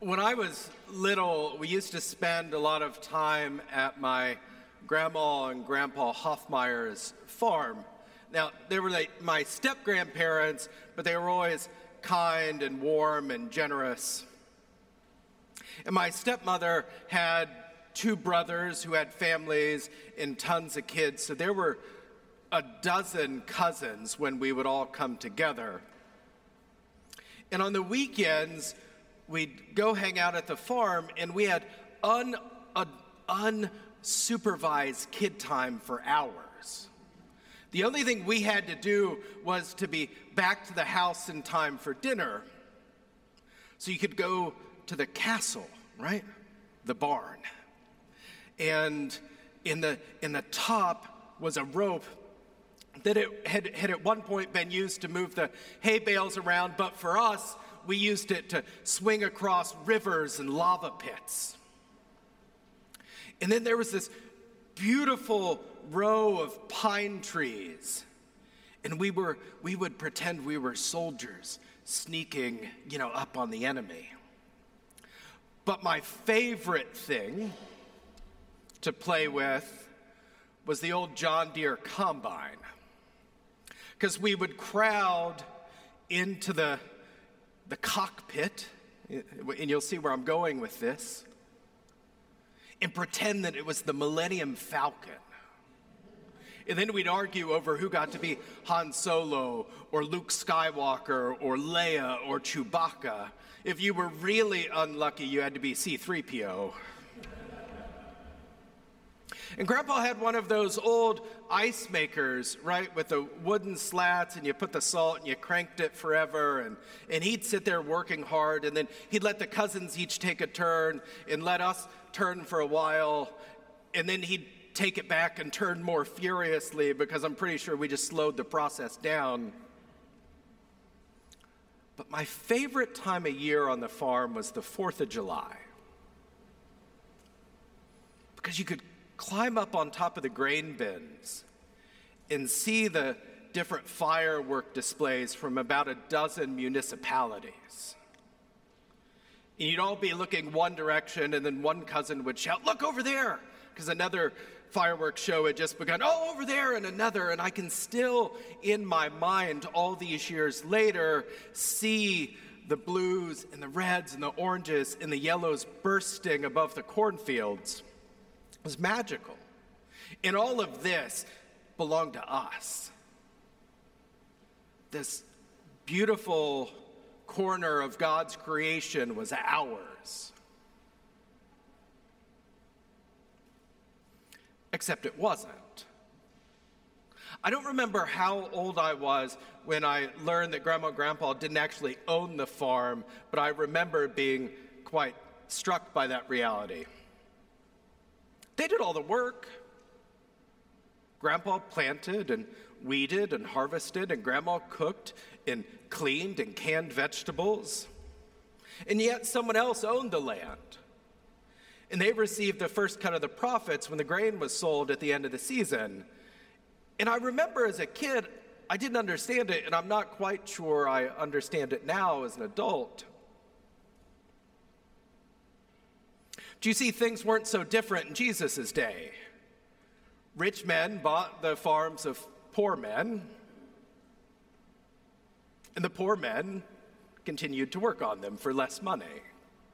When I was little, we used to spend a lot of time at my grandma and grandpa Hoffmeyer's farm. Now, they were like my step-grandparents, but they were always kind and warm and generous. And my stepmother had two brothers who had families and tons of kids, so there were a dozen cousins when we would all come together. And on the weekends, we'd go hang out at the farm, and we had unsupervised kid time for hours. The only thing we had to do was to be back to the house in time for dinner. So you could go to the castle, right? The barn. And in the top was a rope that it had at one point been used to move the hay bales around, but for us, we used it to swing across rivers and lava pits. And then there was this beautiful row of pine trees, and we would pretend we were soldiers sneaking, up on the enemy. But my favorite thing to play with was the old John Deere combine, because we would crowd into the cockpit, and you'll see where I'm going with this, and pretend that it was the Millennium Falcon. And then we'd argue over who got to be Han Solo or Luke Skywalker or Leia or Chewbacca. If you were really unlucky, you had to be C-3PO. And Grandpa had one of those old ice makers, right, with the wooden slats, and you put the salt and you cranked it forever, and he'd sit there working hard, and then he'd let the cousins each take a turn and let us turn for a while, and then he'd take it back and turn more furiously, because I'm pretty sure we just slowed the process down. But my favorite time of year on the farm was the 4th of July, because you could climb up on top of the grain bins and see the different firework displays from about a dozen municipalities. And you'd all be looking one direction, and then one cousin would shout, "Look over there," because another fireworks show had just begun. "Oh, over there," and another. And I can still, in my mind, all these years later, see the blues and the reds and the oranges and the yellows bursting above the cornfields. It was magical. And all of this belonged to us. This beautiful corner of God's creation was ours. Except it wasn't. I don't remember how old I was when I learned that Grandma and Grandpa didn't actually own the farm, but I remember being quite struck by that reality. They did all the work. Grandpa planted and weeded and harvested, and Grandma cooked and cleaned and canned vegetables. And yet someone else owned the land. And they received the first cut of the profits when the grain was sold at the end of the season. And I remember as a kid, I didn't understand it, and I'm not quite sure I understand it now as an adult. Do you see, things weren't so different in Jesus' day? Rich men bought the farms of poor men, and the poor men continued to work on them for less money.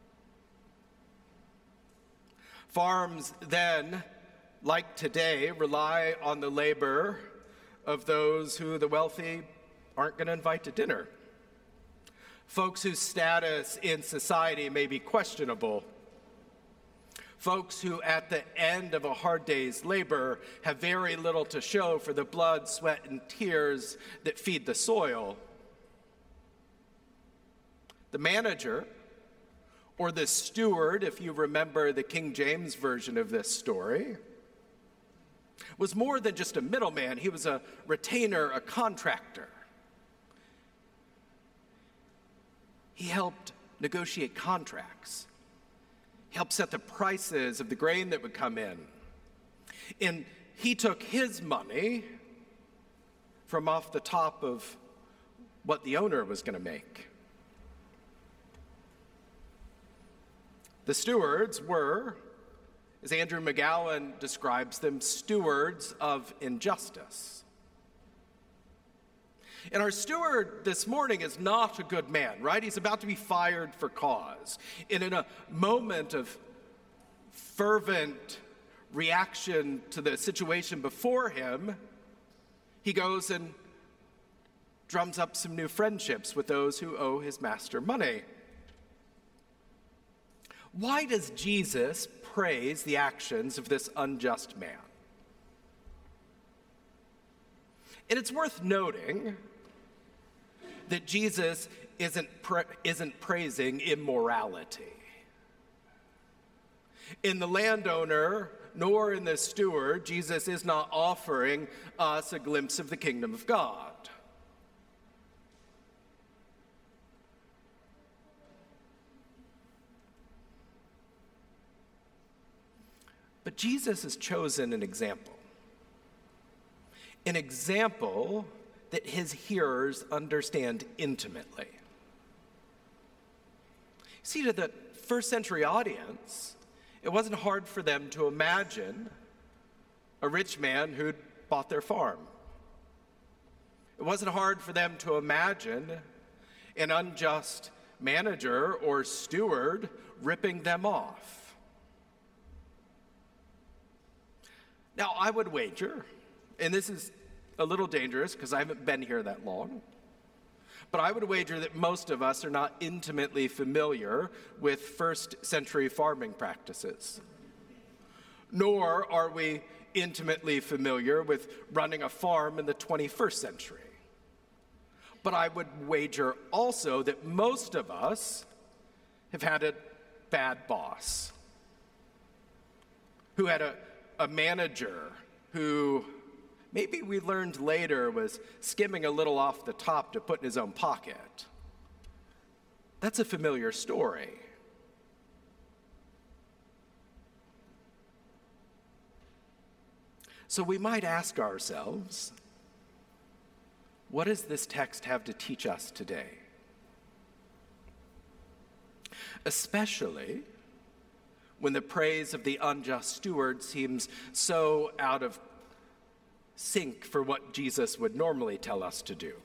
Farms then, like today, rely on the labor of those who the wealthy aren't going to invite to dinner. Folks whose status in society may be questionable. Folks who, at the end of a hard day's labor, have very little to show for the blood, sweat, and tears that feed the soil. The manager, or the steward, if you remember the King James version of this story, was more than just a middleman. He was a retainer, a contractor. He helped negotiate contracts. He helped set the prices of the grain that would come in. And he took his money from off the top of what the owner was going to make. The stewards were, as Andrew McGowan describes them, stewards of injustice. And our steward this morning is not a good man, right? He's about to be fired for cause. And in a moment of fervent reaction to the situation before him, he goes and drums up some new friendships with those who owe his master money. Why does Jesus praise the actions of this unjust man? And it's worth noting that Jesus isn't praising immorality. In the landowner, nor in the steward, Jesus is not offering us a glimpse of the kingdom of God. But Jesus has chosen an example that his hearers understand intimately. See, to the first century audience, it wasn't hard for them to imagine a rich man who'd bought their farm. It wasn't hard for them to imagine an unjust manager or steward ripping them off. Now, I would wager, and this is a little dangerous because I haven't been here that long, but I would wager that most of us are not intimately familiar with first century farming practices, nor are we intimately familiar with running a farm in the 21st century. But I would wager also that most of us have had a bad boss who had a manager who maybe we learned later was skimming a little off the top to put in his own pocket. That's a familiar story. So we might ask ourselves, what does this text have to teach us today? Especially when the praise of the unjust steward seems so out of sync for what Jesus would normally tell us to do.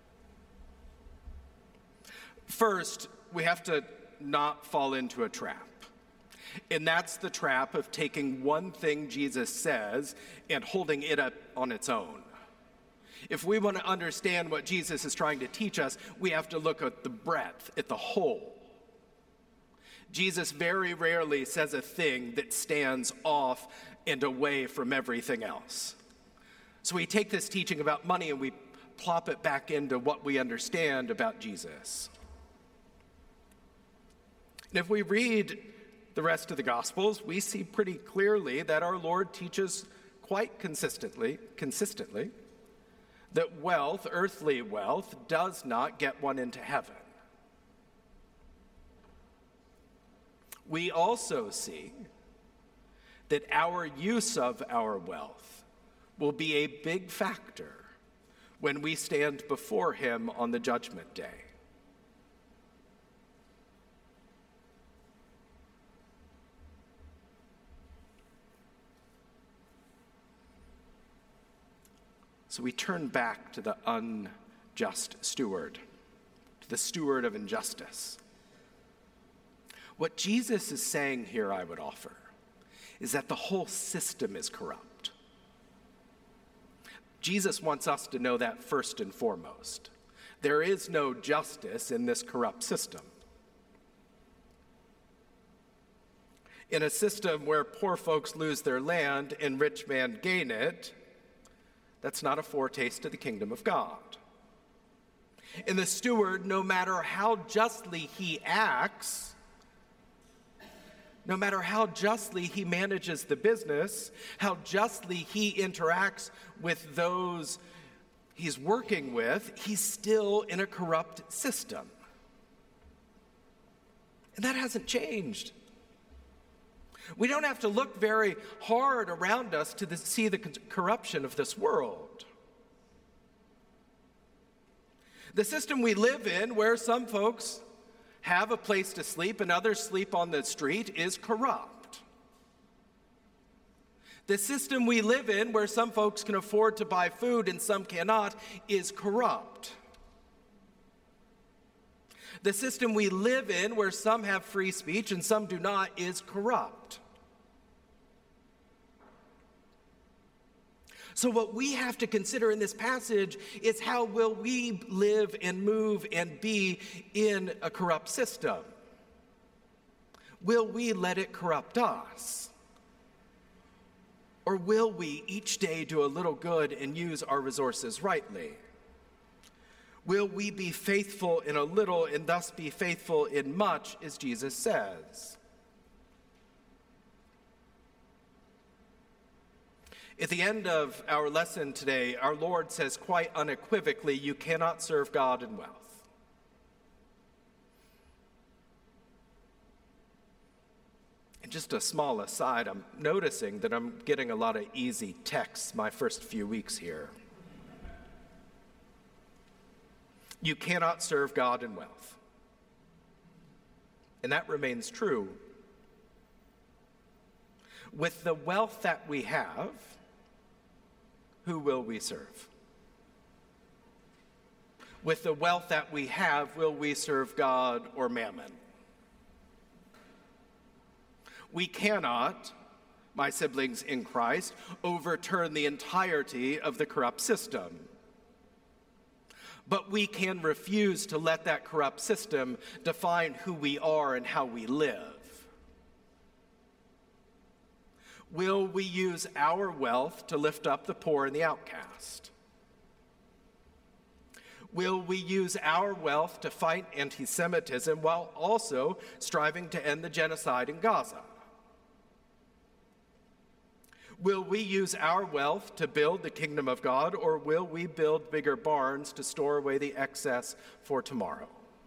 First, we have to not fall into a trap. And that's the trap of taking one thing Jesus says and holding it up on its own. If we want to understand what Jesus is trying to teach us, we have to look at the breadth, at the whole. Jesus very rarely says a thing that stands off and away from everything else. So we take this teaching about money and we plop it back into what we understand about Jesus. And if we read the rest of the Gospels, we see pretty clearly that our Lord teaches quite consistently, that wealth, earthly wealth, does not get one into heaven. We also see that our use of our wealth will be a big factor when we stand before him on the judgment day. So we turn back to the unjust steward, to the steward of injustice. What Jesus is saying here, I would offer, is that the whole system is corrupt. Jesus wants us to know that first and foremost. There is no justice in this corrupt system. In a system where poor folks lose their land and rich men gain it, that's not a foretaste of the kingdom of God. In the steward, no matter how justly he acts, no matter how justly he manages the business, how justly he interacts with those he's working with, he's still in a corrupt system. And that hasn't changed. We don't have to look very hard around us to see the corruption of this world. The system we live in, where some folks have a place to sleep and others sleep on the street is corrupt. The system we live in, where some folks can afford to buy food and some cannot, is corrupt. The system we live in, where some have free speech and some do not, is corrupt. So what we have to consider in this passage is, how will we live and move and be in a corrupt system? Will we let it corrupt us? Or will we each day do a little good and use our resources rightly? Will we be faithful in a little and thus be faithful in much, as Jesus says? At the end of our lesson today, our Lord says quite unequivocally, you cannot serve God and wealth. And just a small aside, I'm noticing that I'm getting a lot of easy texts my first few weeks here. You cannot serve God and wealth. And that remains true. With the wealth that we have, who will we serve? With the wealth that we have, will we serve God or mammon? We cannot, my siblings in Christ, overturn the entirety of the corrupt system. But we can refuse to let that corrupt system define who we are and how we live. Will we use our wealth to lift up the poor and the outcast? Will we use our wealth to fight anti-Semitism while also striving to end the genocide in Gaza? Will we use our wealth to build the kingdom of God, or will we build bigger barns to store away the excess for tomorrow?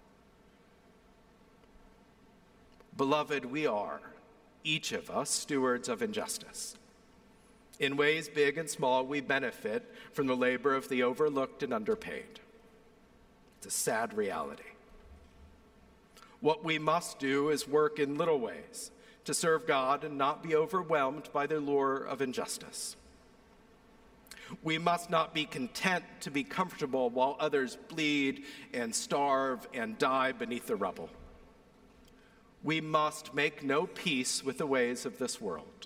Beloved, we are, each of us, stewards of injustice. In ways big and small, we benefit from the labor of the overlooked and underpaid. It's a sad reality. What we must do is work in little ways to serve God and not be overwhelmed by the lure of injustice. We must not be content to be comfortable while others bleed and starve and die beneath the rubble. We must make no peace with the ways of this world.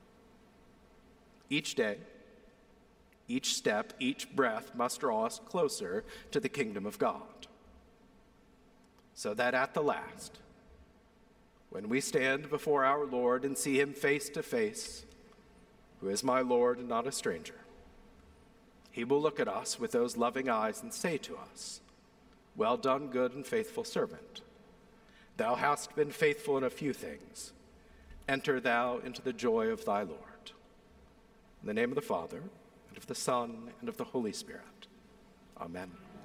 Each day, each step, each breath must draw us closer to the kingdom of God, so that at the last, when we stand before our Lord and see him face to face, who is my Lord and not a stranger, he will look at us with those loving eyes and say to us, "Well done, good and faithful servant. Thou hast been faithful in a few things. Enter thou into the joy of thy Lord." In the name of the Father, and of the Son, and of the Holy Spirit. Amen.